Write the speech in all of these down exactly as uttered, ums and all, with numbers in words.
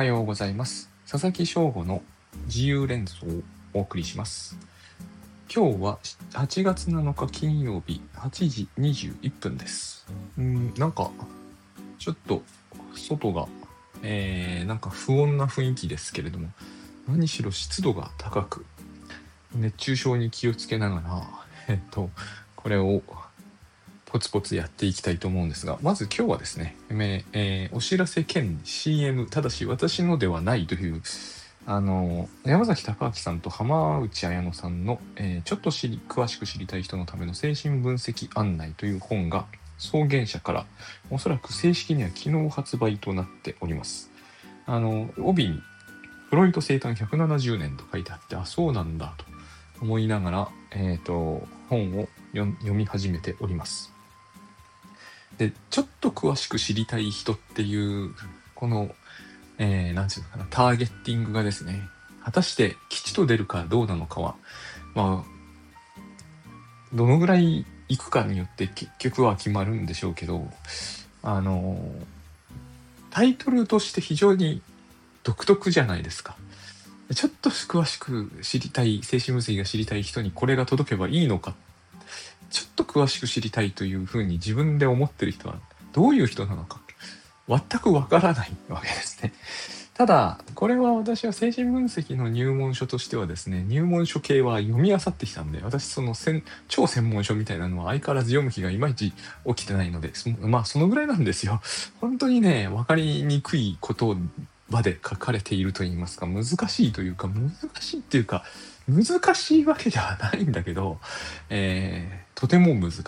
はようございます。佐々木翔吾の自由連想をお送りします。今日ははちがつなのか金曜日はちじにじゅういっぷんです。うーんなんかちょっと外が、えー、なんか不穏な雰囲気ですけれども、何しろ湿度が高く熱中症に気をつけながらえっとこれをポツポツやっていきたいと思うんですが、まず今日はですね、えー、お知らせ兼 シーエム、 ただし私のではないという、あの山崎隆明さんと浜内彩乃さんの、えー、ちょっと知り詳しく知りたい人のための精神分析案内という本が創原社からおそらく正式には昨日発売となっております。あの帯にフロイト生誕ひゃくななじゅうねんと書いてあって、あ、そうなんだと思いながら、えーと、本を読み始めております。で、ちょっと詳しく知りたい人っていうこの、えー、なんていうのかな、ターゲッティングがですね、果たして吉と出るかどうなのかは、まあどのぐらいいくかによって結局は決まるんでしょうけど、あのタイトルとして非常に独特じゃないですか。ちょっと詳しく知りたい、精神分析が知りたい人にこれが届けばいいのか、ちょっと詳しく知りたいというふうに自分で思ってる人はどういう人なのか全くわからないわけですね。ただこれは私は精神分析の入門書としてはですね、入門書系は読み漁ってきたんで、私その超専門書みたいなのは相変わらず読む気がいまいち起きてないので、まあそのぐらいなんですよ。本当にね、分かりにくいこと場で書かれていると言いますか、難しいというか難しいっていうか難しいわけではないんだけど、えー、とても難しい。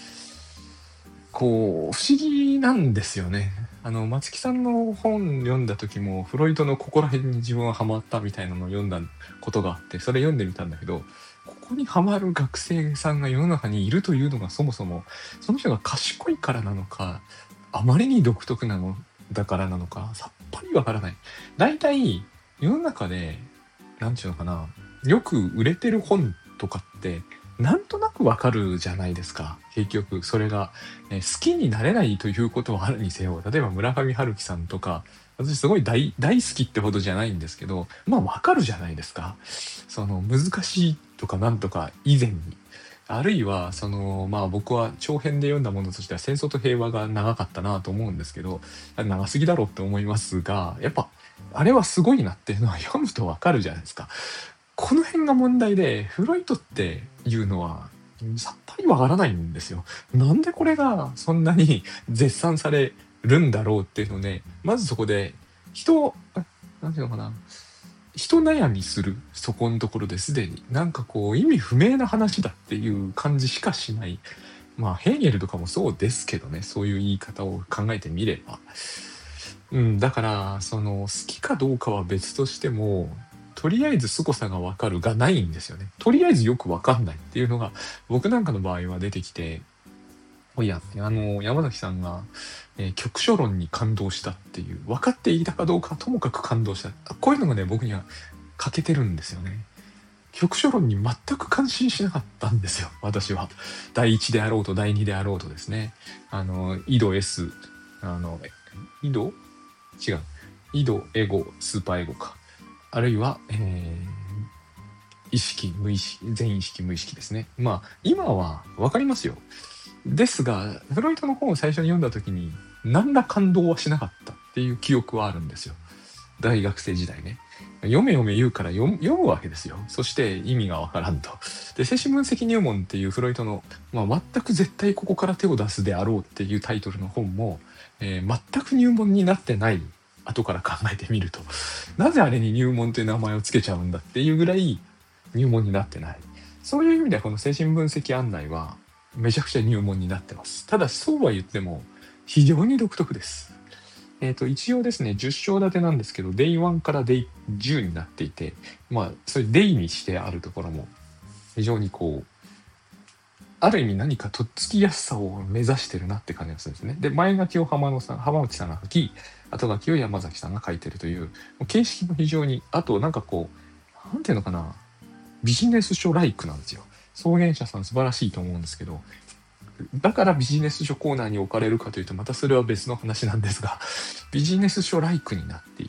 こう不思議なんですよね。あの松木さんの本読んだ時もフロイトのここら辺に自分はハマったみたいなのを読んだことがあって、それ読んでみたんだけど、ここにハマる学生さんが世の中にいるというのがそもそもその人が賢いからなのか、あまりに独特なのだからなのかさっぱりわからない。だいたい世の中でなんていうのかな、よく売れてる本とかってなんとなくわかるじゃないですか。結局それが、えー、好きになれないということはあるにせよ、例えば村上春樹さんとか、私すごい 大, 大好きってほどじゃないんですけど、まあわかるじゃないですか。その難しいとかなんとか以前に、あるいはそのまあ僕は長編で読んだものとしては戦争と平和が長かったなと思うんですけど、長すぎだろうって思いますが、やっぱあれはすごいなっていうのは読むとわかるじゃないですか。この辺が問題で、フロイトっていうのはさっぱりわからないんですよ。なんでこれがそんなに絶賛されるんだろうっていうので、まずそこで人、なんていうのかな、人悩みするそこのところですでになんかこう意味不明な話だっていう感じしかしない。まあヘーゲルとかもそうですけどね、そういう言い方を考えてみれば、うん、だからその好きかどうかは別としても、とりあえず凄さがわかるがないんですよね。とりあえずよくわかんないっていうのが僕なんかの場合は出てきて、おや、あの山崎さんが、えー、局所論に感動したっていう、分かっていたかどうかともかく感動した、こういうのがね僕には欠けてるんですよね。局所論に全く感心しなかったんですよ、私は。だいいちであろうとだいにであろうとですね、あの緯度 S、 あの緯度違う緯度エゴスーパーエゴか、あるいは、えー、意識無意識全意識無意識ですね。まあ今は分かりますよ。ですがフロイトの本を最初に読んだ時に何ら感動はしなかったっていう記憶はあるんですよ。大学生時代ね、読め読め言うから読 む, 読むわけですよ。そして意味がわからんと。で、精神分析入門っていうフロイトの、まあ、全く絶対ここから手を出すであろうっていうタイトルの本も、えー、全く入門になってない。後から考えてみると、なぜあれに入門という名前をつけちゃうんだっていうぐらい入門になってない。そういう意味ではこの精神分析案内はめちゃくちゃ入門になってます。ただそうは言っても非常に独特です。えーと、一応ですね、じゅっ章立てなんですけど、デイワンからデイじゅうになっていて、まあ、それデイにしてあるところも、非常にこう、ある意味何かとっつきやすさを目指してるなって感じがするんですね。で、前書きを浜野さん、浜内さんが書き、後書きを山崎さんが書いてるという、形式も非常に、あとなんかこう、なんていうのかな、ビジネス書ライクなんですよ。創原社さん素晴らしいと思うんですけど、だからビジネス書コーナーに置かれるかというとまたそれは別の話なんですが、ビジネス書ライクになっていて、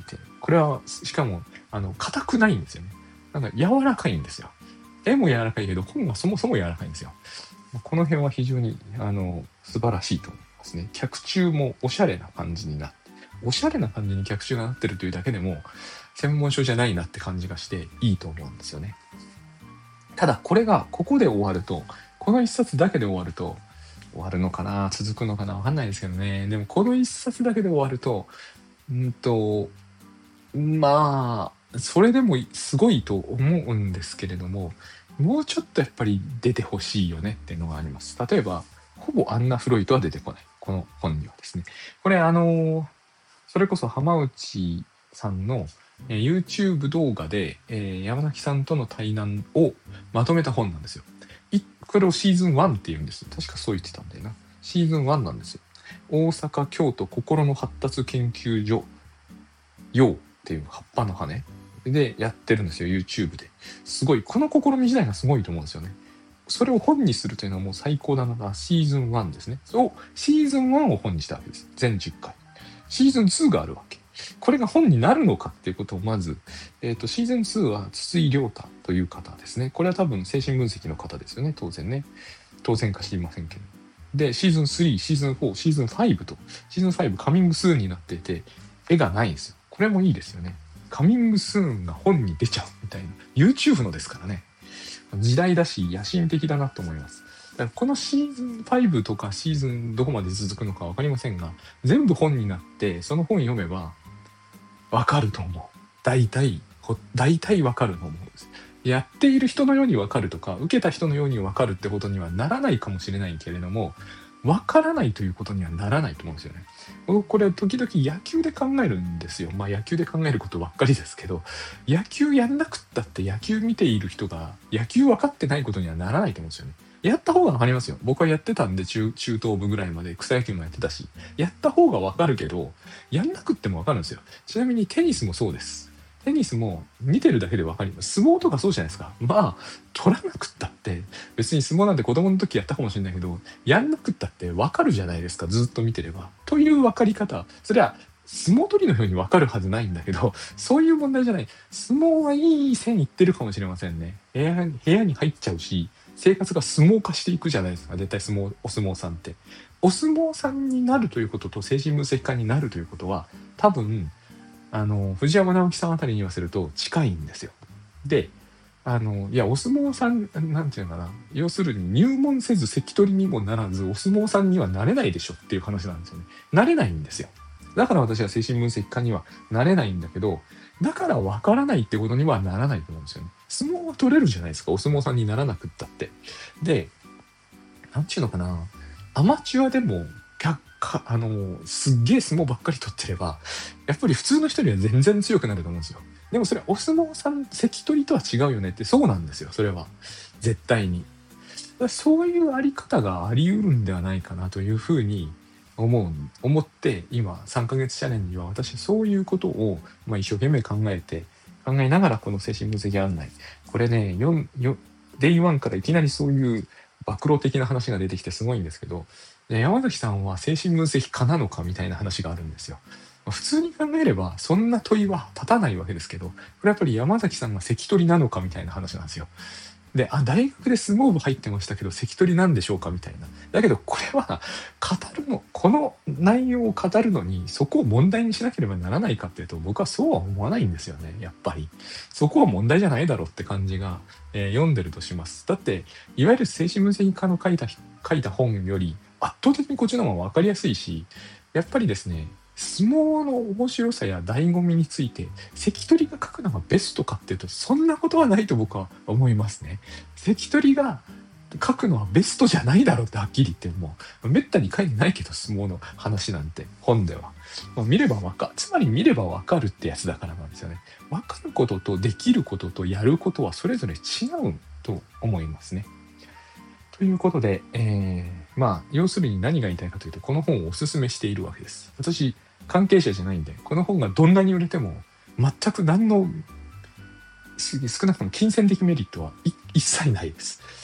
これはしかもあの硬くないんですよね。なんか柔らかいんですよ。絵も柔らかいけど本はそもそも柔らかいんですよ。この辺は非常にあの素晴らしいと思いますね。脚注もおしゃれな感じになって、おしゃれな感じに脚注がなってるというだけでも専門書じゃないなって感じがしていいと思うんですよね。ただこれがここで終わると、この一冊だけで終わると、終わるのかな、続くのかな、わかんないですけどね。でもこの一冊だけで終わると、うんとまあそれでもすごいと思うんですけれども、もうちょっとやっぱり出てほしいよねっていうのがあります。例えばほぼアンナ・フロイトは出てこない、この本にはですね。これあのそれこそ浜内さんのえー YouTube 動画で、えー山崎さんとの対談をまとめた本なんですよ。いこれをシーズンワンって言うんです。確かそう言ってたんだよな。シーズンワンなんですよ。大阪京都心の発達研究所ようっていう葉っぱの羽でやってるんですよ、 YouTube で。すごい、この試み自体がすごいと思うんですよね。それを本にするというのはもう最高だな。シーズンワンですね。そう、シーズンワンを本にしたわけです。全じゅっかい。シーズンツーがあるわけ。これが本になるのかっていうことをまず、えーと、シーズンツーは筒井亮太という方ですね。これは多分精神分析の方ですよね、当然ね。当然か知りませんけど。で、シーズンスリー、シーズンフォー、シーズンファイブと、シーズンファイブカミングスーンになっていて、絵がないんですよ。これもいいですよね。カミングスーンが本に出ちゃうみたいな。YouTube のですからね。時代だし野心的だなと思います。だからこのシーズンファイブとかシーズンどこまで続くのか分かりませんが、全部本になってその本読めば分かると思う。大体大体分かると思うんです。やっている人のように分かるとか受けた人のように分かるってことにはならないかもしれないけれども、分からないということにはならないと思うんですよね。これ時々野球で考えるんですよ。まあ野球で考えることばっかりですけど、野球やんなくったって野球見ている人が野球分かってないことにはならないと思うんですよね。やった方が分かりますよ。僕はやってたんで、中中等部ぐらいまで草野球もやってたし、やった方が分かるけど、やんなくっても分かるんですよ。ちなみにテニスもそうです。テニスも見てるだけで分かります。相撲とかそうじゃないですか。まあ取らなくったって別に相撲なんて子供の時やったかもしれないけど、やんなくったって分かるじゃないですか、ずっと見てれば。という分かり方、それは相撲取りのように分かるはずないんだけど、そういう問題じゃない。相撲はいい線いってるかもしれませんね。部屋に部屋に入っちゃうし、生活が相撲化していくじゃないですか、絶対相撲お相撲さんって。お相撲さんになるということと精神分析家になるということは、多分あの藤山直樹さんあたりに言わせると近いんですよ。で、あのいやお相撲さんなんていうのかな、要するに入門せず関取にもならずお相撲さんにはなれないでしょっていう話なんですよね。なれないんですよ。だから私は精神分析家にはなれないんだけど、だから分からないってことにはならないと思うんですよね。相撲は取れるじゃないですか、お相撲さんにならなくったって。で、なんちゅうのかな、アマチュアでもかあのすっげえ相撲ばっかり取ってればやっぱり普通の人よりは全然強くなると思うんですよ。でもそれはお相撲さん関取とは違うよねって、そうなんですよ、それは絶対に。そういうあり方があり得るんではないかなというふうに思う思って今さんかげつチャレンジは私そういうことを、まあ、一生懸命考えて考えながらこの精神分析案内、これねよよデイワンからいきなりそういう暴露的な話が出てきてすごいんですけど、山崎さんは精神分析家なのかみたいな話があるんですよ。普通に考えればそんな問いは立たないわけですけど、これやっぱり山崎さんが関取なのかみたいな話なんですよ。で、あ、大学で相撲部入ってましたけど関取なんでしょうかみたいな。だけどこれは語るの、この内容を語るのにそこを問題にしなければならないかっていうと、僕はそうは思わないんですよね。やっぱりそこは問題じゃないだろうって感じが、えー、読んでるとします。だっていわゆる精神分析家の書いた書いた本より圧倒的にこっちの方が分かりやすいし、やっぱりですね、相撲の面白さや醍醐味について関取が書くのがベストかっていうと、そんなことはないと僕は思いますね。関取が書くのはベストじゃないだろうってはっきり言って、もうめったに書いてないけど相撲の話なんて本では、まあ、見ればわかる、つまり見ればわかるってやつだからなんですよね。わかることとできることとやることはそれぞれ違うと思いますね。ということで、えー、まあ要するに何が言いたいかというと、この本をおすすめしているわけです。私関係者じゃないんで、この本がどんなに売れても全く何の少なくとも金銭的メリットは一切ないです。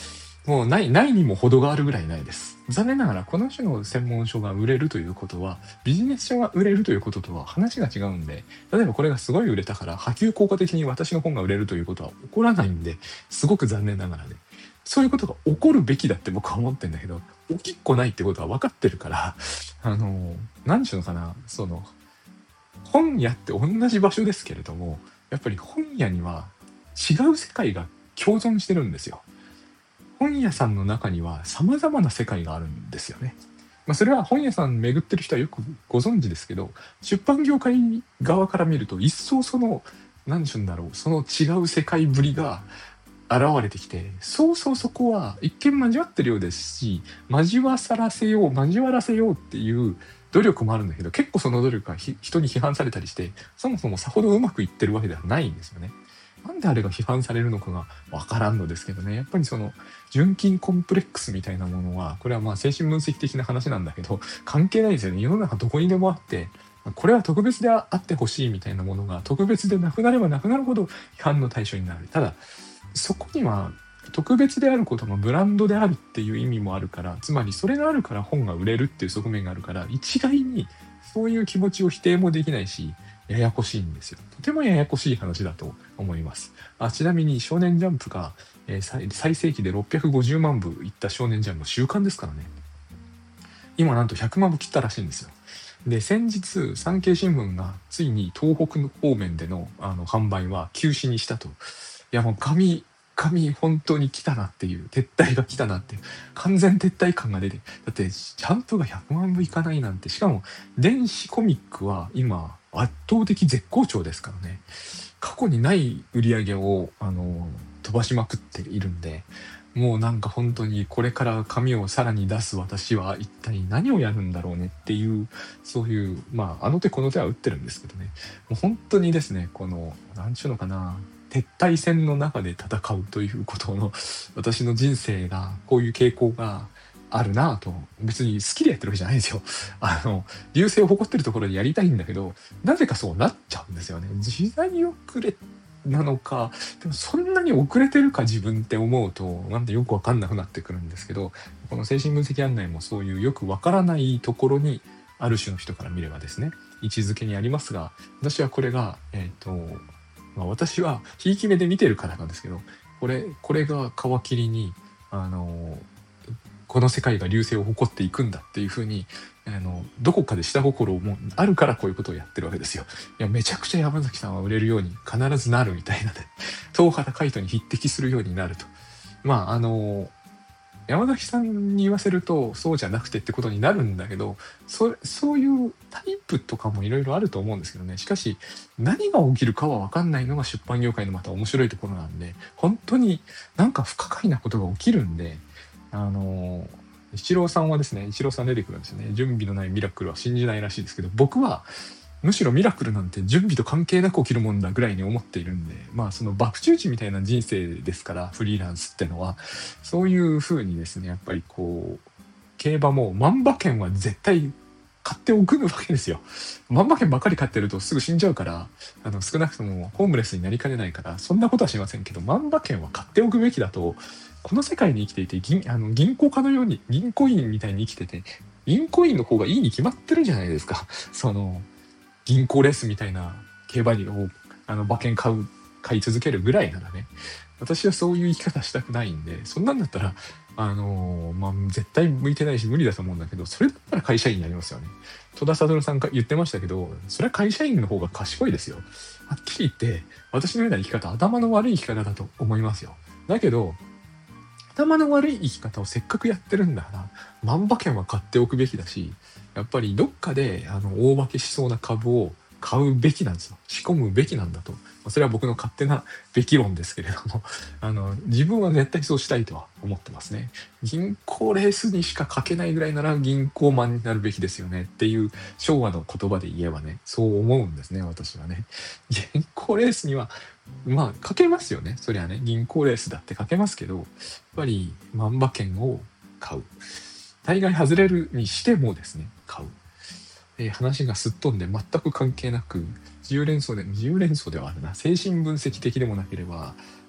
もうない、ないにも程があるぐらいないです。残念ながら、この種の専門書が売れるということは、ビジネス書が売れるということとは話が違うんで、例えばこれがすごい売れたから、波及効果的に私の本が売れるということは起こらないんで、すごく残念ながらね。そういうことが起こるべきだって僕は思ってんだけど、起きっこないってことは分かってるから、あの、なんちゅうのかな、その、本屋って同じ場所ですけれども、やっぱり本屋には違う世界が共存してるんですよ。本屋さんの中には様々な世界があるんですよね。まあ、それは本屋さん巡ってる人はよくご存知ですけど、出版業界側から見ると一層その、何て言うんだろう、その違う世界ぶりが現れてきて、そうそうそこは一見交わってるようですし、交わさらせよう、交わらせようっていう努力もあるんだけど、結構その努力が人に批判されたりして、そもそもさほどうまくいってるわけではないんですよね。なんであれが批判されるのかがわからんのですけどね。やっぱりその純金コンプレックスみたいなものは、これはまあ精神分析的な話なんだけど、関係ないですよね。世の中どこにでもあって、これは特別であってほしいみたいなものが特別でなくなればなくなるほど批判の対象になる。ただ、そこには特別であることのブランドであるっていう意味もあるから、つまりそれがあるから本が売れるっていう側面があるから、一概にそういう気持ちを否定もできないし、ややこしいんですよ。とてもややこしい話だと思います。あ、ちなみに少年ジャンプが、えー、最最盛期でろっぴゃくごじゅうまんぶいった少年ジャンプ週刊ですからね。今なんとひゃくまんぶ切ったらしいんですよ。で、先日、産経新聞がついに東北の方面でのあの販売は休止にしたと。いやもう紙、紙本当に来たなっていう、撤退が来たなっていう、完全撤退感が出て、だってジャンプがひゃくまんぶいかないなんて、しかも電子コミックは今圧倒的絶好調ですからね。過去にない売り上げをあの飛ばしまくっているんで、もうなんか本当にこれから紙をさらに出す私は一体何をやるんだろうねっていう、そういう、まああの手この手は打ってるんですけどね、もう本当にですね、このなんちゅうのかな、撤退戦の中で戦うということの私の人生がこういう傾向があるなぁと。別に好きでやってるわけじゃないんですよ。あの流星を誇ってるところでやりたいんだけど、なぜかそうなっちゃうんですよね。時代遅れなのか、でもそんなに遅れてるか自分って思うと、なんでよくわかんなくなってくるんですけど、この精神分析案内もそういうよくわからないところにある種の人から見ればですね、位置づけにありますが、私はこれが、えっと、まあ、私はひいき目で見てるからなんですけど、これ、これが皮切りに、あの、この世界が流星を誇っていくんだっていうふうに、あのどこかで下心もあるからこういうことをやってるわけですよ。いやめちゃくちゃ山崎さんは売れるように必ずなるみたいなね、東原海人に匹敵するようになると。まああの山崎さんに言わせるとそうじゃなくてってことになるんだけど、そそういうタイプとかもいろいろあると思うんですけどね。しかし何が起きるかは分かんないのが出版業界のまた面白いところなんで、本当になんか不可解なことが起きるんで、あの一郎さんはですね、一郎さん出てくるんですよね。準備のないミラクルは信じないらしいですけど、僕はむしろミラクルなんて準備と関係なく起きるもんだぐらいに思っているんで、まあその爆打地みたいな人生ですから、フリーランスってのはそういう風にですね、やっぱりこう競馬も万馬券は絶対買っておくわけですよ。万馬券ばっかり買ってるとすぐ死んじゃうから、あの少なくともホームレスになりかねないから、そんなことはしませんけど、万馬券は買っておくべきだと。この世界に生きていて、銀あの銀行家のように銀行員みたいに生きてて、銀行員の方がいいに決まってるじゃないですか。その銀行レースみたいな競馬をあの馬券買う買い続けるぐらいならね、私はそういう生き方したくないんで、そんなんだったらあのー、まあ絶対向いてないし無理だと思うんだけど、それだったら会社員になりますよね。戸田悟さんが言ってましたけど、それは会社員の方が賢いですよ。はっきり言って私のような生き方、頭の悪い生き方だと思いますよ。だけど頭の悪い生き方をせっかくやってるんだから万馬券は買っておくべきだし、やっぱりどっかであの大化けしそうな株を買うべきなんですよ。仕込むべきなんだと。それは僕の勝手なべき論ですけれども、あの自分は絶対そうしたいとは思ってますね。銀行レースにしか書けないぐらいなら銀行マンになるべきですよねっていう昭和の言葉で言えばね、そう思うんですね、私はね。銀行レースにはまあ書けますよね。そりゃね、銀行レースだって書けますけど、やっぱり万馬券を買う。大概外れるにしてもですね、買う。えー、話がすっ飛んで全く関係なく、自由連想で、自由連想ではあるな、精神分析的でもなければ、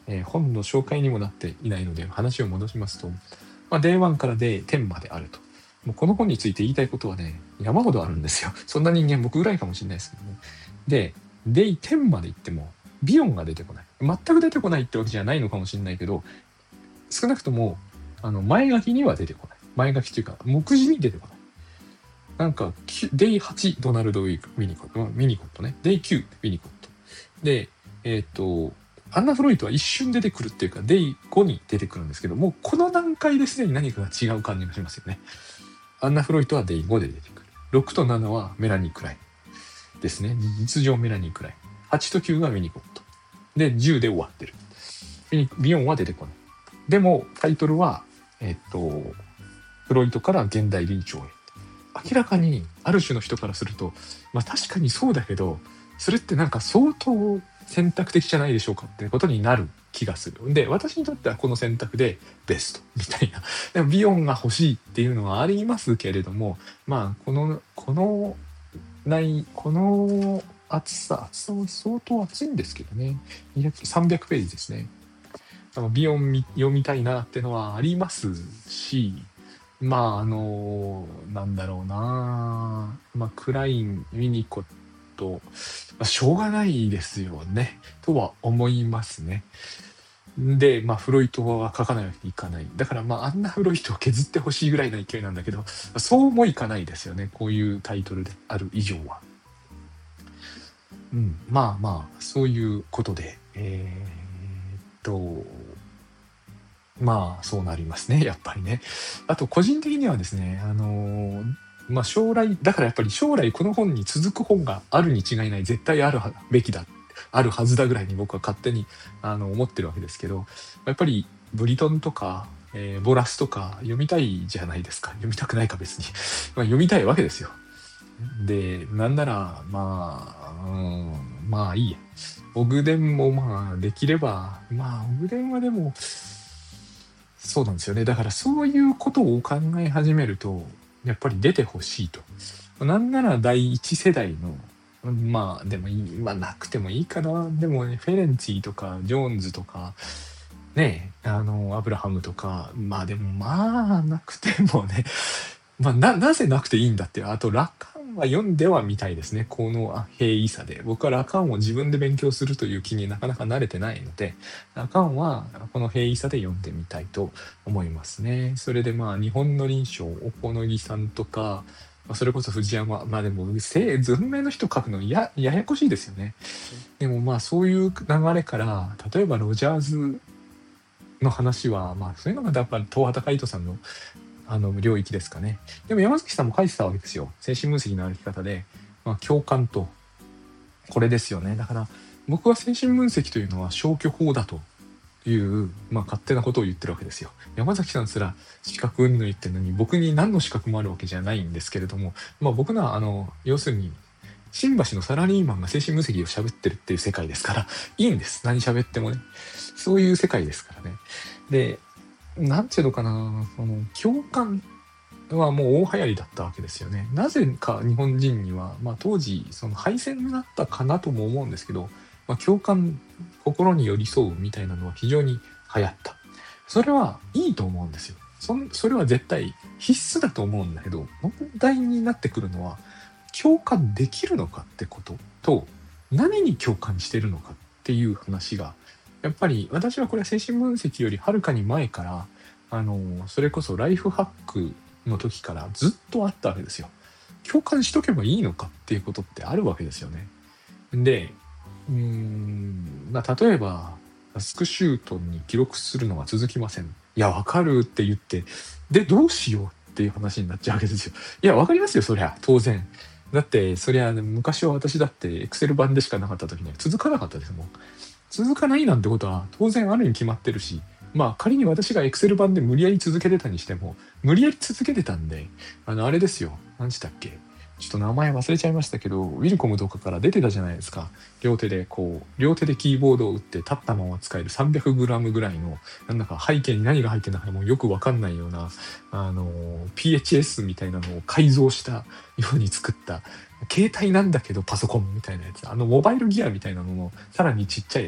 えー本の紹介にもなっていないので話を戻しますと、まあ、デイワン から デイテン まであると。もうこの本について言いたいことはね、山ほどあるんですよ。そんな人間僕ぐらいかもしれないですけどね。で、デイテン まで行っても、ビヨンが出てこない。全く出てこないってわけじゃないのかもしれないけど、少なくとも、あの、前書きには出てこない。前書きというか、目次に出てこない。なんか、デイはち、ドナルド・ウィニコット、ウィニコットね。デイきゅう、ウィニコット。で、えっ、と、アンナ・フロイトは一瞬出てくるっていうか、デイごに出てくるんですけど、もうこの段階ですでに何かが違う感じがしますよね。アンナ・フロイトはデイごで出てくる。ろくとななはメラニー・クラインですね。実情メラニー・クライン。はちときゅうがウィニコット。で、じゅうで終わってる。ビヨンは出てこない。でも、タイトルは、えっ、と、フロイトから現代臨床へ。明らかに、ある種の人からすると、まあ確かにそうだけど、それってなんか相当選択的じゃないでしょうかってことになる気がする。で、私にとってはこの選択でベストみたいな。でもビヨンが欲しいっていうのはありますけれども、まあ、この、この、ない、この厚さ、厚さは相当厚いんですけどね。にひゃく、さんびゃくページですね。ビヨン読みたいなってのはありますし、まあ、あの、なんだろうな。まあ、クライン、ウィニコット、まあ、しょうがないですよね。とは思いますね。で、まあ、フロイトは書かないわけにいかない。だから、まあ、あんなフロイトを削ってほしいぐらいの勢いなんだけど、そうもいかないですよね。こういうタイトルである以上は。うん、まあまあ、そういうことで、えー、っと、まあ、そうなりますね。やっぱりね。あと、個人的にはですね、あのーまあ、将来、だからやっぱり将来この本に続く本があるに違いない、絶対あるべきだ、あるはずだぐらいに僕は勝手にあの思ってるわけですけど、やっぱりブリトンとか、えーボラスとか読みたいじゃないですか。読みたくないか別に。まあ、読みたいわけですよ。で、なんなら、まあ、うん、まあいいや。オグデンもまあできれば、まあオグデンはでも、そうなんですよね。だからそういうことを考え始めると、やっぱり出てほしいと。なんなら第一世代の、まあでもいい、まあなくてもいいかな。でもね、フェレンツィとか、ジョーンズとか、ね、あの、アブラハムとか、まあでもまあなくてもね、まあな、なぜなくていいんだっていう。あと、ラカンは読んではみたいですね。この平易さで。僕はラカンを自分で勉強するという気になかなか慣れてないので、ラカンはこの平易さで読んでみたいと思いますね。それでまあ、日本の臨床、おこのぎさんとか、まあそれこそ藤山、まあでも、せ文明の人書くのや、ややこしいですよね。でもまあ、そういう流れから、例えばロジャーズの話は、まあ、そういうのがやっぱり東畑海人さんのあの領域ですかね。でも山崎さんも書いてたわけですよ。精神分析の歩き方で、まあ、共感と、これですよね。だから、僕は精神分析というのは消去法だという、まあ、勝手なことを言ってるわけですよ。山崎さんすら資格云々言ってるのに、僕に何の資格もあるわけじゃないんですけれども、まあ、僕のは、あの、要するに、新橋のサラリーマンが精神分析を喋ってるっていう世界ですから、いいんです。何喋ってもね。そういう世界ですからね。で、なんていうのかな、その共感はもう大流行りだったわけですよね。なぜか日本人には、まあ、当時その敗戦になったかなとも思うんですけど、まあ、共感、心に寄り添うみたいなのは非常に流行った。それはいいと思うんですよ。そそれは絶対必須だと思うんだけど、問題になってくるのは、共感できるのかってことと、何に共感してるのかっていう話が、やっぱり私はこれは精神分析よりはるかに前から、あの、それこそライフハックの時からずっとあったわけですよ。共感しとけばいいのかっていうことってあるわけですよね。で、うーん、まあ、例えば、タスクシュートに記録するのが続きません。いや、わかるって言って、で、どうしようっていう話になっちゃうわけですよ。いや、わかりますよ、そりゃ、当然。だって、そりゃ、昔は私だって、エクセル版でしかなかった時には続かなかったですもん。続かないなんてことは当然あるに決まってるし、まあ仮に私が Excel 版で無理やり続けてたにしても、無理やり続けてたんで、あの、あれですよ。何したっけ、ちょっと名前忘れちゃいましたけど、ウィルコムとかから出てたじゃないですか。両手でこう、両手でキーボードを打って立ったまま使える さんびゃくグラム ぐらいの、なんだか背景に何が入ってるのかもうよくわかんないような、あの、ピーエイチエス みたいなのを改造したように作った、携帯なんだけどパソコンみたいなやつ。あのモバイルギアみたいなののさらにちっちゃいやつね。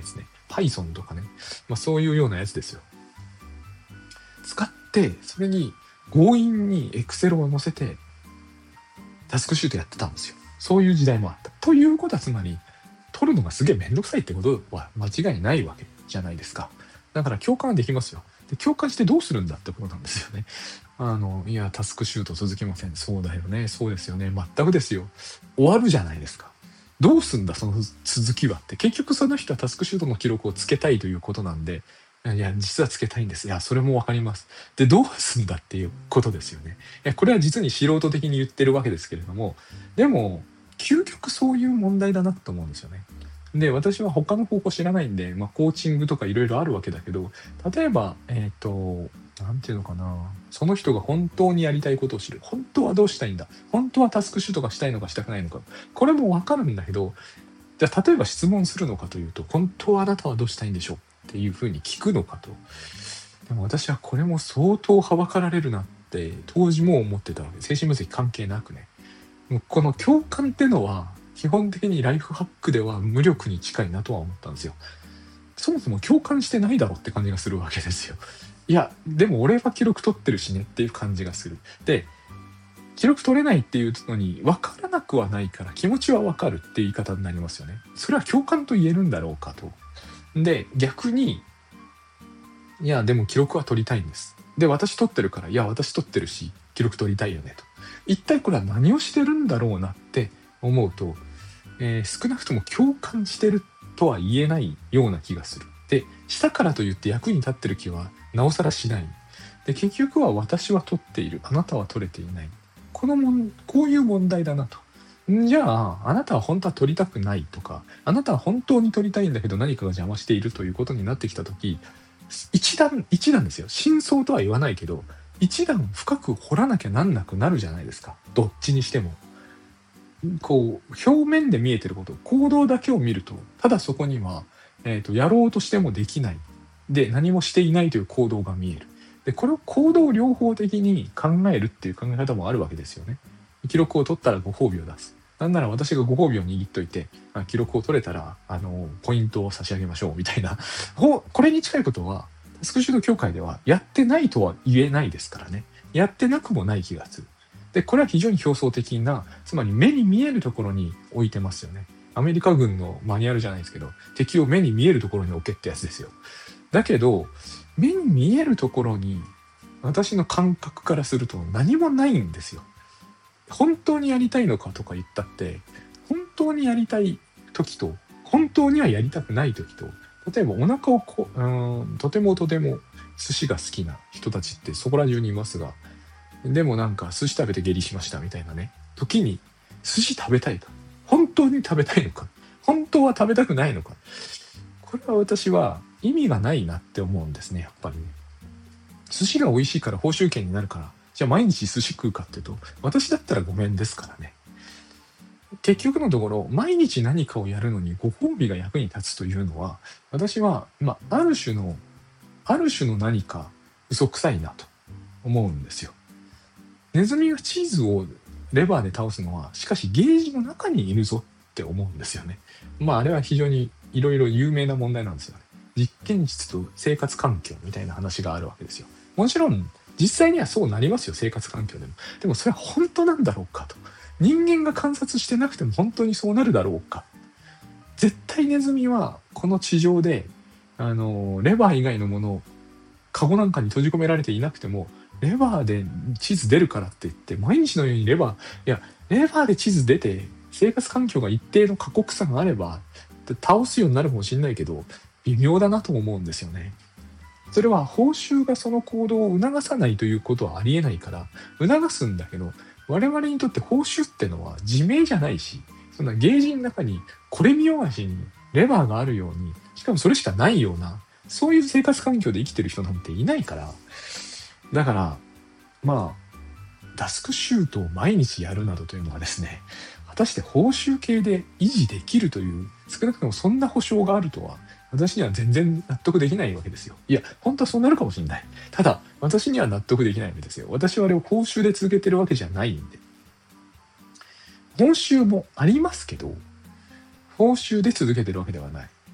Python とかね、まあ、そういうようなやつですよ。使ってそれに強引に Excel を載せてタスクシュートやってたんですよ。そういう時代もあった。ということはつまり取るのがすげえめんどくさいってことは間違いないわけじゃないですか。だから共感できますよ。で共感してどうするんだってことなんですよね。あのいやタスクシュート続きません。そうだよね、そうですよね、全くですよ。終わるじゃないですか。どうすんだその続きはって。結局その人はタスクシュートの記録をつけたいということなんで、いや実はつけたいんです。いやそれもわかります。でどうすんだっていうことですよね。いやこれは実に素人的に言ってるわけですけれども、でも究極そういう問題だなと思うんですよね。で私は他の方法知らないんで、まあ、コーチングとかいろいろあるわけだけど、例えばえっ、となんていうのかな、その人が本当にやりたいことを知る。本当はどうしたいんだ、本当はタスクシュートがしたいのかしたくないのか、これも分かるんだけど、じゃあ例えば質問するのかというと、本当はあなたはどうしたいんでしょうっていうふうに聞くのかと。でも私はこれも相当はばかられるなって当時も思ってたわけ。精神分析関係なくね。もうこの共感ってのは基本的にライフハックでは無力に近いなとは思ったんですよ。そもそも共感してないだろって感じがするわけですよ。いやでも俺は記録取ってるしねっていう感じがする。で記録取れないっていうのに分からなくはないから気持ちは分かるって言い方になりますよね。それは共感と言えるんだろうかと。で逆にいやでも記録は取りたいんです。で私取ってるから、いや私取ってるし記録取りたいよねと。一体これは何をしてるんだろうなって思うと、えー、少なくとも共感してるとは言えないような気がする。でしたからといって役に立ってる気はなおさらしない。で結局は私は取っている、あなたは取れていない。このもんこういう問題だなと。じゃああなたは本当は取りたくないとか、あなたは本当に取りたいんだけど何かが邪魔しているということになってきたとき、一段一段ですよ。真相とは言わないけど一段深く掘らなきゃなんなくなるじゃないですか。どっちにしてもこう表面で見えてること、行動だけを見るとただそこには、えーと、やろうとしてもできないで何もしていないという行動が見える。でこれを行動療法的に考えるっていう考え方もあるわけですよね。記録を取ったらご褒美を出す。なんなら私がご褒美を握っといて、記録を取れたらあのポイントを差し上げましょうみたいなこれに近いことはタスクシュート協会ではやってないとは言えないですからね。やってなくもない気がする。でこれは非常に表層的な、つまり目に見えるところに置いてますよね。アメリカ軍のマニュアルじゃないですけど、敵を目に見えるところに置けってやつですよ。だけど目に見えるところに私の感覚からすると何もないんですよ。本当にやりたいのかとか言ったって、本当にやりたい時と本当にはやりたくない時と、例えばお腹をこうーんとてもとても寿司が好きな人たちってそこら中にいますが、でもなんか寿司食べて下痢しましたみたいなね時に、寿司食べたいか、本当に食べたいのか、本当は食べたくないのか、これは私は意味がないなって思うんですね。やっぱりね、寿司が美味しいから報酬権になるから、じゃあ毎日寿司食うかっていうと、私だったらごめんですからね。結局のところ毎日何かをやるのにご褒美が役に立つというのは、私はまあある種のある種の何か嘘くさいなと思うんですよ。ネズミがチーズをレバーで倒すのはしかしゲージの中にいるぞって思うんですよね。まああれは非常にいろいろ有名な問題なんですよね。実験室と生活環境みたいな話があるわけですよ。もちろん実際にはそうなりますよ、生活環境でも。でもそれは本当なんだろうかと。人間が観察してなくても本当にそうなるだろうか。絶対ネズミはこの地上であのレバー以外のものをカゴなんかに閉じ込められていなくても、レバーで地図出るからって言って毎日のようにレバー、いやレバーで地図出て生活環境が一定の過酷さがあれば倒すようになるかもしれないけど、微妙だなと思うんですよね。それは報酬がその行動を促さないということはありえないから促すんだけど、我々にとって報酬ってのは自明じゃないし、そんなゲージの中にこれ見よがしにレバーがあるように、しかもそれしかないような、そういう生活環境で生きてる人なんていないから、だからまあタスクシュートを毎日やるなどというのはですね、果たして報酬系で維持できるという、少なくともそんな保証があるとは私には全然納得できないわけですよ。いや本当はそうなるかもしれない。ただ私には納得できないわけですよ。私はあれを報酬で続けてるわけじゃないんで。報酬もありますけど報酬で続けてるわけではない。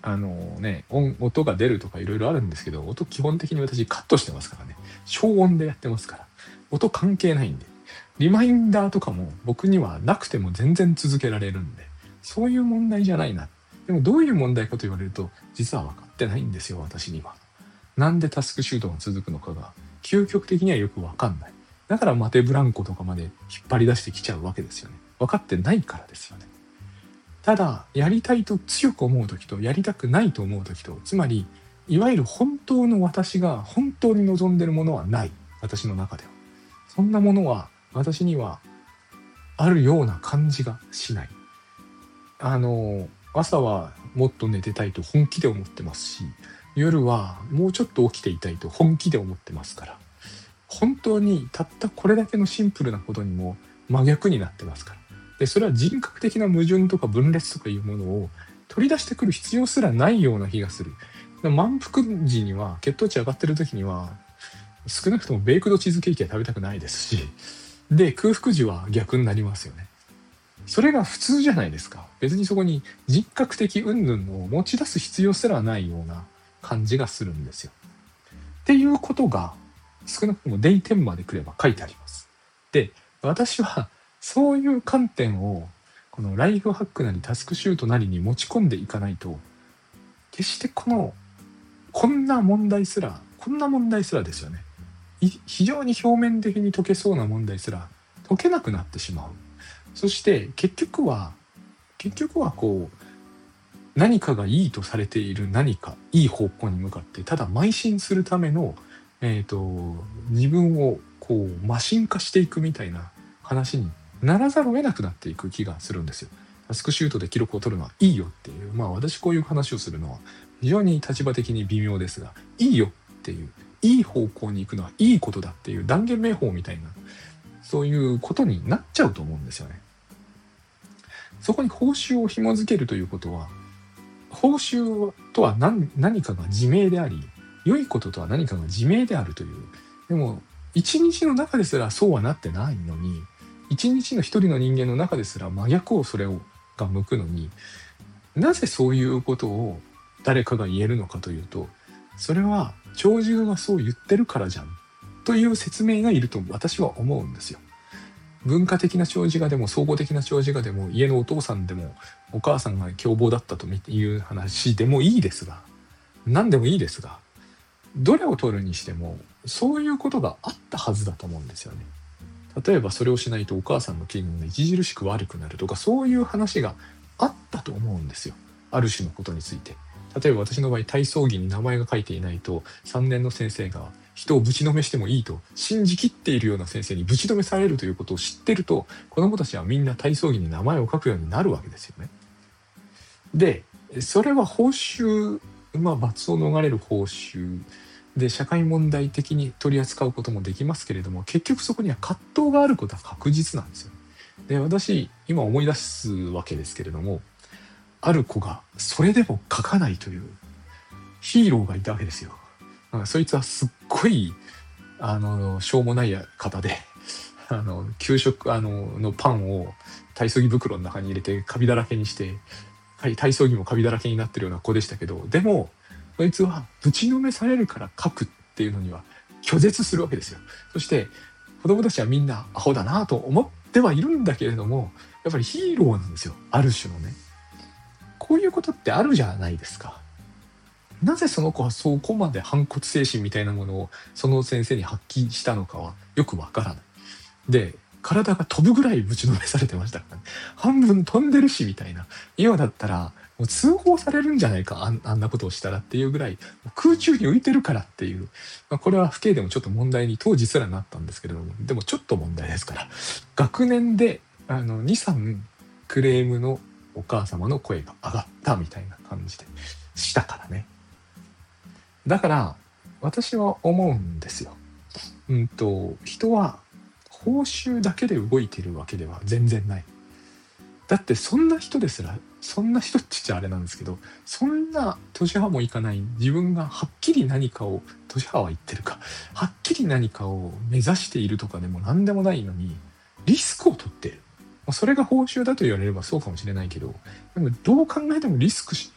あのね、音、音が出るとかいろいろあるんですけど、音基本的に私カットしてますからね。消音でやってますから。音関係ないんで。リマインダーとかも僕にはなくても全然続けられるんで、そういう問題じゃないな。でもどういう問題かと言われると、実は分かってないんですよ、私には。なんでタスクシュートが続くのかが、究極的にはよく分かんない。だからマテブランコとかまで引っ張り出してきちゃうわけですよね。分かってないからですよね。ただ、やりたいと強く思うときと、やりたくないと思うときと、つまり、いわゆる本当の私が本当に望んでるものはない。私の中では。そんなものは、私にはあるような感じがしない。あの、朝はもっと寝てたいと本気で思ってますし、夜はもうちょっと起きていたいと本気で思ってますから。本当にたったこれだけのシンプルなことにも真逆になってますから。で、それは人格的な矛盾とか分裂とかいうものを取り出してくる必要すらないような気がする。満腹時には、血糖値上がってる時には、少なくともベイクドチーズケーキは食べたくないですし、で、空腹時は逆になりますよね。それが普通じゃないですか。別にそこに人格的云々を持ち出す必要すらないような感じがするんですよ。っていうことが、少なくともデイテンまで来れば書いてあります。で、私はそういう観点をこのライフハックなりタスクシュートなりに持ち込んでいかないと、決してこのこんな問題すらこんな問題すらですよね。非常に表面的に解けそうな問題すら解けなくなってしまう。そして結局は結局はこう何かがいいとされている何かいい方向に向かってただ邁進するためのえーと、自分をこうマシン化していくみたいな話にならざるを得なくなっていく気がするんですよ。タスクシュートで記録を取るのはいいよっていう、まあ私こういう話をするのは非常に立場的に微妙ですが、いいよっていう、いい方向に行くのはいいことだっていう断言名法みたいな、そういうことになっちゃうと思うんですよね。そこに報酬を紐づけるということは、報酬とは 何, 何かが自明であり、良いこととは何かが自明であるという。でも、一日の中ですらそうはなってないのに、一日の一人の人間の中ですら真逆をそれをが向くのに、なぜそういうことを誰かが言えるのかというと、それは長寿がそう言ってるからじゃんという説明がいると私は思うんですよ。文化的な長寿がでも総合的な長寿がでも家のお父さんでもお母さんが凶暴だったという話でもいいですが、何でもいいですが、どれを取るにしてもそういうことがあったはずだと思うんですよね。例えばそれをしないとお母さんの気分が著しく悪くなるとか、そういう話があったと思うんですよ。ある種のことについて。例えば私の場合、体操着に名前が書いていないとさんねんの先生が人をぶちのめしてもいいと信じきっているような先生にぶちのめされるということを知ってると、子どもたちはみんな体操着に名前を書くようになるわけですよね。で、それは報酬、まあ罰を逃れる報酬で社会問題的に取り扱うこともできますけれども、結局そこには葛藤があることは確実なんですよ。で、私今思い出すわけですけれども、ある子がそれでも書かないというヒーローがいたわけですよ。そいつはすっごいあのしょうもない方で、あの給食あののパンを体操着袋の中に入れてカビだらけにして、体操着もカビだらけになってるような子でしたけど、でもそいつはぶちのめされるから書くっていうのには拒絶するわけですよ。そして子供たちはみんなアホだなと思ってはいるんだけれども、やっぱりヒーローなんですよ。ある種のね。こういうことってあるじゃないですか。なぜその子はそこまで反骨精神みたいなものをその先生に発揮したのかはよくわからない。で、体が飛ぶぐらいぶちのめされてましたからね。半分飛んでるしみたいな。今だったらもう通報されるんじゃないか、あ ん, あんなことをしたらっていうぐらい空中に浮いてるからっていう、まあ、これは府警でもちょっと問題に当時すらなったんですけれども、でもちょっと問題ですから、学年であのに、さんクレームのお母様の声が上がったみたいな感じでしたからね。だから私は思うんですよ。うんと人は報酬だけで動いているわけでは全然ない。だってそんな人ですら、そんな人って言っちゃあれなんですけど、そんな年派もいかない自分がはっきり何かを、年派は言ってるか、はっきり何かを目指しているとかでも何でもないのにリスクを取っている。それが報酬だと言われればそうかもしれないけど、でもどう考えてもリスクし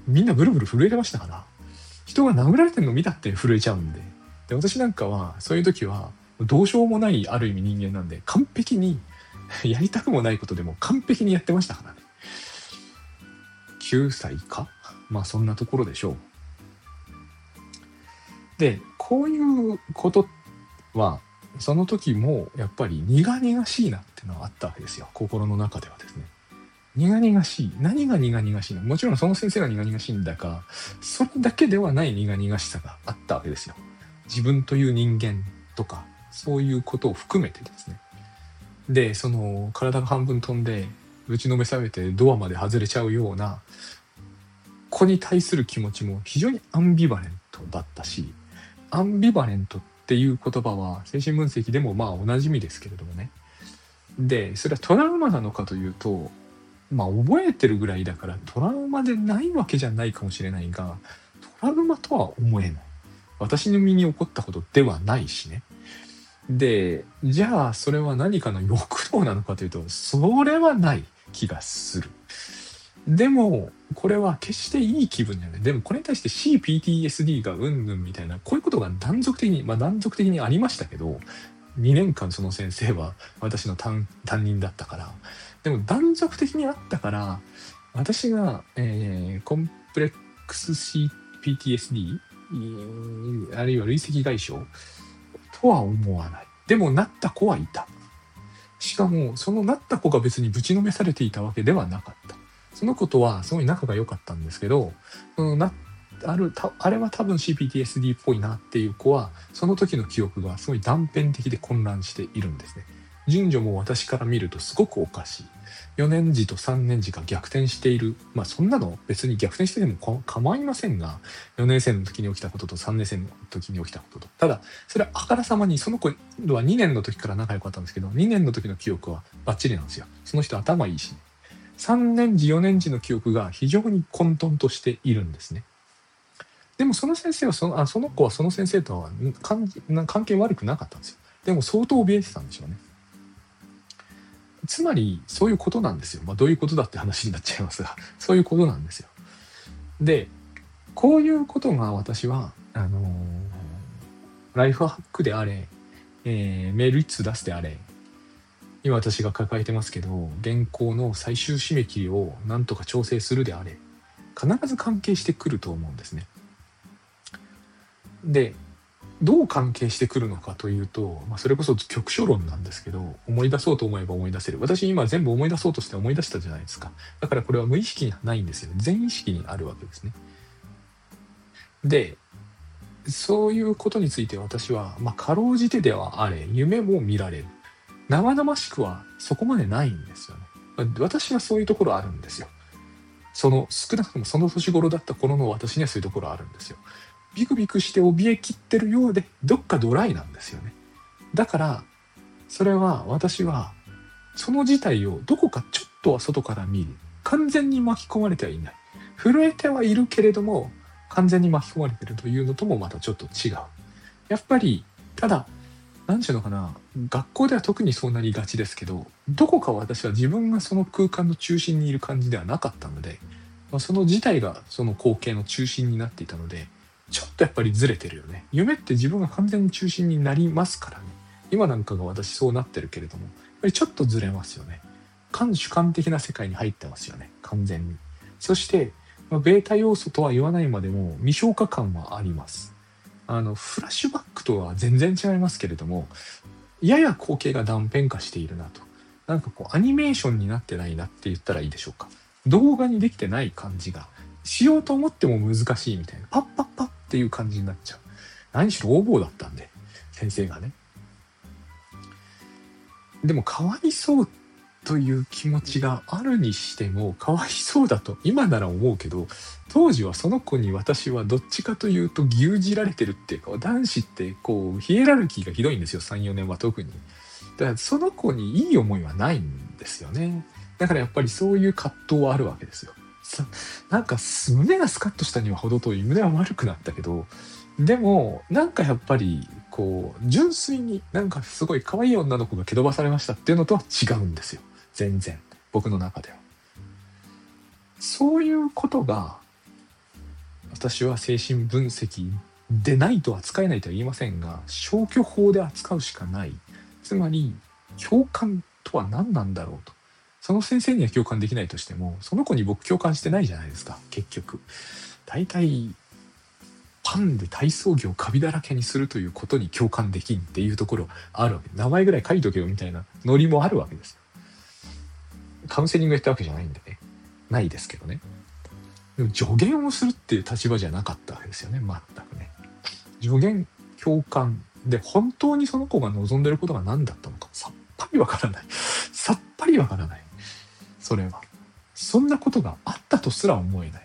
みんなブルブル震えてましたから、人が殴られてるの見たって震えちゃうんで。で、私なんかはそういう時はどうしようもないある意味人間なんで、完璧にやりたくもないことでも完璧にやってましたからね。きゅうさいか、まあそんなところでしょう。で、こういうことはその時もやっぱり苦々しいなっていうのはあったわけですよ、心の中ではですね。苦々しい。何が苦々しいの？もちろんその先生が苦々しいんだが、それだけではない苦々しさがあったわけですよ。自分という人間とか、そういうことを含めてですね。で、その体が半分飛んで、打ちのめされてドアまで外れちゃうような子に対する気持ちも非常にアンビバレントだったし、アンビバレントっていう言葉は精神分析でもまあおなじみですけれどもね。で、それはトラウマなのかというと、まあ覚えてるぐらいだからトラウマでないわけじゃないかもしれないが、トラウマとは思えない。私の身に起こったことではないしね。で、じゃあそれは何かの欲動なのかというと、それはない気がする。でも、これは決していい気分じゃない。でもこれに対して シーピーティーエスディー がうんぬんみたいな、こういうことが断続的に、まあ断続的にありましたけど、にねんかんその先生は私の担担任だったから、でも断続的にあったから、私が、えーコンプレックス シーピーティーエスディー、あるいは累積外傷とは思わない。でもなった子はいた。しかもそのなった子が別にぶちのめされていたわけではなかった。その子とはすごい仲が良かったんですけど、そのなあるたあれは多分 シーピーティーエスディー っぽいなっていう子は、その時の記憶がすごい断片的で混乱しているんですね。順序も私から見るとすごくおかしい。よねん次とさんねん次が逆転している。まあそんなの別に逆転してでも構いませんが、よねん生の時に起きたこととさんねん生の時に起きたことと。ただ、それはあからさまに、その子はにねんの時から仲良かったんですけど、にねんの時の記憶はバッチリなんですよ。その人頭いいし、ね。さんねん次、よねん次の記憶が非常に混沌としているんですね。でもその先生はその、あその子はその先生とは関関係悪くなかったんですよ。でも相当怯えてたんでしょうね。つまりそういうことなんですよ。まあどういうことだって話になっちゃいますが、そういうことなんですよ。で、こういうことが私はあのー、ライフハックであれ、えー、メール一通出すであれ、今私が抱えてますけど、原稿の最終締め切りをなんとか調整するであれ、必ず関係してくると思うんですね。で、どう関係してくるのかというと、まあ、それこそ局所論なんですけど、思い出そうと思えば思い出せる。私今全部思い出そうとして思い出したじゃないですか。だからこれは無意識にはないんですよ。全意識にあるわけですね。で、そういうことについて私は、まあ、かろうじてではあれ、夢も見られる。生々しくはそこまでないんですよね。私はそういうところあるんですよ。その少なくともその年頃だった頃の私にはそういうところあるんですよ。ビクビクして怯えきってるようで、どっかドライなんですよね。だからそれは私はその事態をどこかちょっとは外から見る。完全に巻き込まれてはいない。震えてはいるけれども完全に巻き込まれてるというのともまたちょっと違う。やっぱりただ何ていうのかな、学校では特にそうなりがちですけど、どこか私は自分がその空間の中心にいる感じではなかったので、まあ、その自体がその光景の中心になっていたので、ちょっとやっぱりずれてるよね。夢って自分が完全に中心になりますからね。今なんかが私そうなってるけれども、やっぱりちょっとずれますよね。観主観的な世界に入ってますよね、完全に。そして、まあ、ベータ要素とは言わないまでも未消化感はあります。あのフラッシュバックとは全然違いますけれども、やや光景が断片化しているなと。なんかこうアニメーションになってないなって言ったらいいでしょうか。動画にできてない感じが、しようと思っても難しいみたいな、パッパッパッっていう感じになっちゃう。何しろ横暴だったんで、先生がね。でもかわいそうという気持ちがあるにしても、かわいそうだと今なら思うけど、当時はその子に私はどっちかというと牛耳られてるっていうか、男子ってこうヒエラルキーがひどいんですよ、さん、よねんは特に。だからその子にいい思いはないんですよね。だからやっぱりそういう葛藤はあるわけですよ。なんか胸がスカッとしたには程遠い、胸は悪くなったけど、でもなんかやっぱりこう純粋になんかすごい可愛い女の子が蹴飛ばされましたっていうのとは違うんですよ。全然僕の中では。そういうことが私は精神分析でないと扱えないとは言いませんが、消去法で扱うしかない。つまり共感とは何なんだろうと。その先生には共感できないとしても、その子に僕共感してないじゃないですか。結局大体パンで体操着をカビだらけにするということに共感できんっていうところあるわけ。名前ぐらい書いとけよみたいなノリもあるわけです。カウンセリングやったわけじゃないんでね、ないですけどね。でも助言をするっていう立場じゃなかったわけですよね、全くね。助言、共感で本当にその子が望んでることが何だったのかさっぱりわからない。さっぱりわからない。それはそんなことがあったとすら思えない。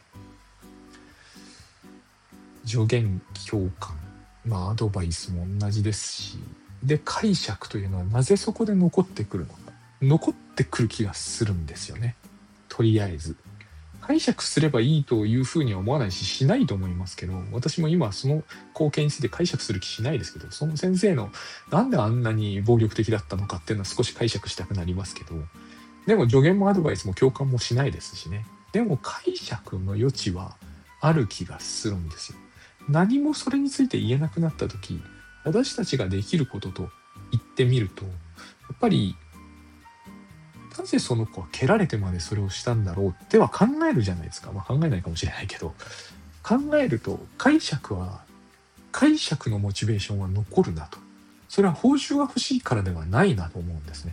助言、共感、まあアドバイスも同じですし、で解釈というのはなぜそこで残ってくるのか、残ってくる気がするんですよね。とりあえず解釈すればいいというふうには思わないし、しないと思いますけど、私も今その光景について解釈する気しないですけど、その先生のなんであんなに暴力的だったのかっていうのは少し解釈したくなりますけど、でも助言もアドバイスも共感もしないですしね。でも解釈の余地はある気がするんですよ。何もそれについて言えなくなった時、私たちができることと言ってみると、やっぱりなぜその子は蹴られてまでそれをしたんだろうっては考えるじゃないですか。まあ考えないかもしれないけど、考えると解釈は解釈のモチベーションは残るなと。それは報酬が欲しいからではないなと思うんですね。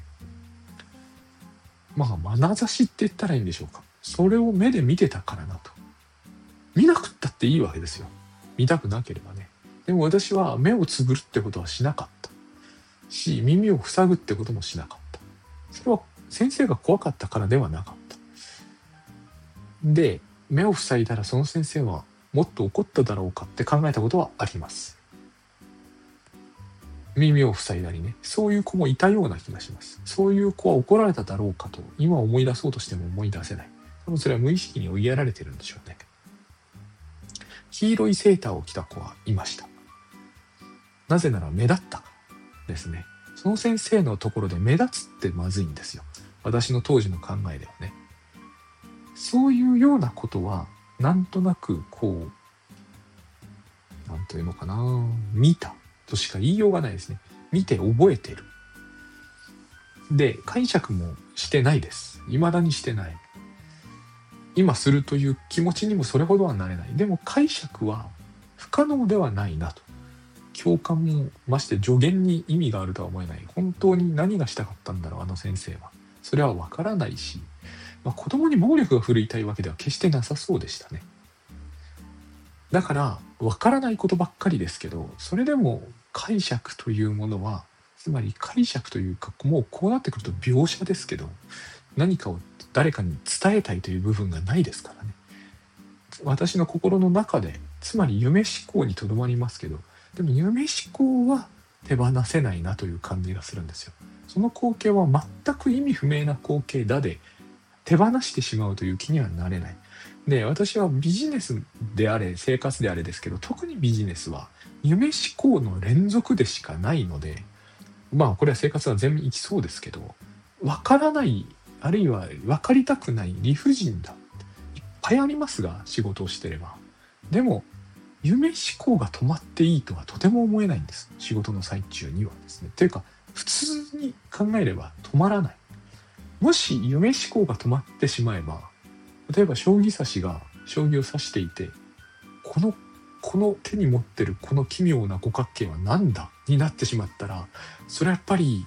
まあ眼差しって言ったらいいんでしょうか。それを目で見てたからなと。見なくったっていいわけですよ。見たくなければね。でも私は目をつぶるってことはしなかったし、耳を塞ぐってこともしなかった。それは先生が怖かったからではなかった。で、目を塞いだらその先生はもっと怒っただろうかって考えたことはあります。耳を塞いだりね、そういう子もいたような気がします。そういう子は怒られただろうかと今思い出そうとしても思い出せない。多分それは無意識に追いやられてるんでしょうね。黄色いセーターを着た子はいました。なぜなら目立ったからですね。その先生のところで目立つってまずいんですよ。私の当時の考えではね。そういうようなことはなんとなくこう、なんというのかな、見たとしか言いようがないですね。見て覚えてる。で、解釈もしてないです。未だにしてない。今するという気持ちにもそれほどはなれない。でも解釈は不可能ではないなと。共感もまして助言に意味があるとは思えない。本当に何がしたかったんだろう、あの先生は。それはわからないし、まあ、子供に暴力が振るいたいわけでは決してなさそうでしたね。だからわからないことばっかりですけど、それでも解釈というものは、つまり解釈というか、もうこうなってくると描写ですけど、何かを誰かに伝えたいという部分がないですからね。私の心の中で、つまり夢思考にとどまりますけど、でも夢思考は手放せないなという感じがするんですよ。その光景は全く意味不明な光景だで手放してしまうという気にはなれない。で、私はビジネスであれ生活であれですけど、特にビジネスは夢思考の連続でしかないので、まあこれは生活は全部いきそうですけど、わからない、あるいは分かりたくない理不尽だ、いっぱいありますが、仕事をしてれば。でも夢思考が止まっていいとはとても思えないんです。仕事の最中にはですね。というか普通に考えれば止まらない。もし夢思考が止まってしまえば、例えば将棋指しが将棋を指していて、このこの手に持ってるこの奇妙な五角形は何だになってしまったら、それはやっぱり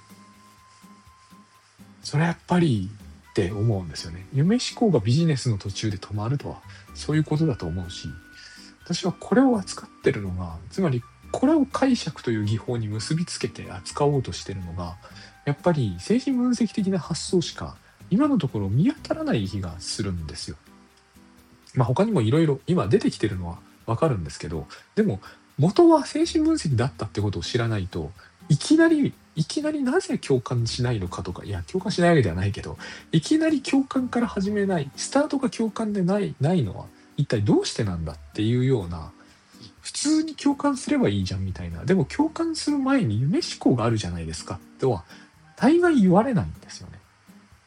それはやっぱりって思うんですよね。夢思考がビジネスの途中で止まるとはそういうことだと思うし、私はこれを扱ってるのが、つまりこれを解釈という技法に結びつけて扱おうとしてるのが、やっぱり精神分析的な発想しか今のところ見当たらない気がするんですよ。まあ他にもいろいろ今出てきてるのはわかるんですけど、でも元は精神分析だったってことを知らないと、いきなりいきなりなぜ共感しないのかとか、いや共感しないわけではないけど、いきなり共感から始めない、スタートが共感でないないのは一体どうしてなんだっていうような、普通に共感すればいいじゃんみたいな、でも共感する前に夢思考があるじゃないですかとは大概言われないんですよね。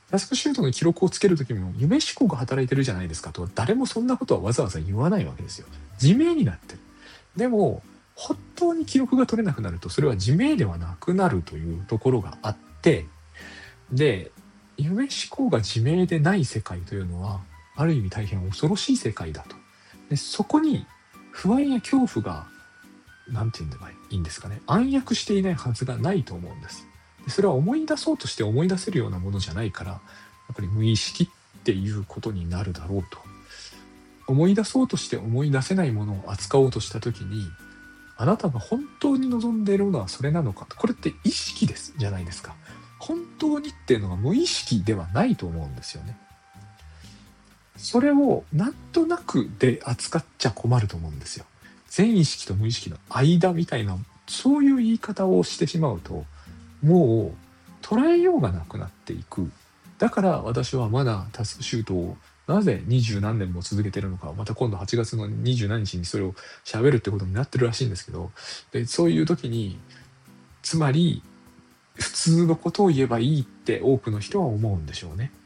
タスクシュートの記録をつけるときも夢思考が働いてるじゃないですかと誰もそんなことはわざわざ言わないわけですよ。自明になってる。でも本当に記録が取れなくなるとそれは自明ではなくなるというところがあって、で夢思考が自明でない世界というのはある意味大変恐ろしい世界だと。でそこに不安や恐怖がなんて言うんだいいんですかね、暗躍していないはずがないと思うんです。でそれは思い出そうとして思い出せるようなものじゃないから、やっぱり無意識っていうことになるだろうと。思い出そうとして思い出せないものを扱おうとした時に、あなたが本当に望んでいるのはそれなのか、これって意識ですじゃないですか。本当にっていうのが無意識ではないと思うんですよね。それをなんとなくで扱っちゃ困ると思うんですよ。全意識と無意識の間みたいな、そういう言い方をしてしまうともう捉えようがなくなっていく。だから私はまだタスクシュートをなぜ二十何年も続けてるのか、また今度はちがつの二十何日にそれを喋るってことになってるらしいんですけど、でそういう時につまり普通のことを言えばいいって多くの人は思うんでしょうね。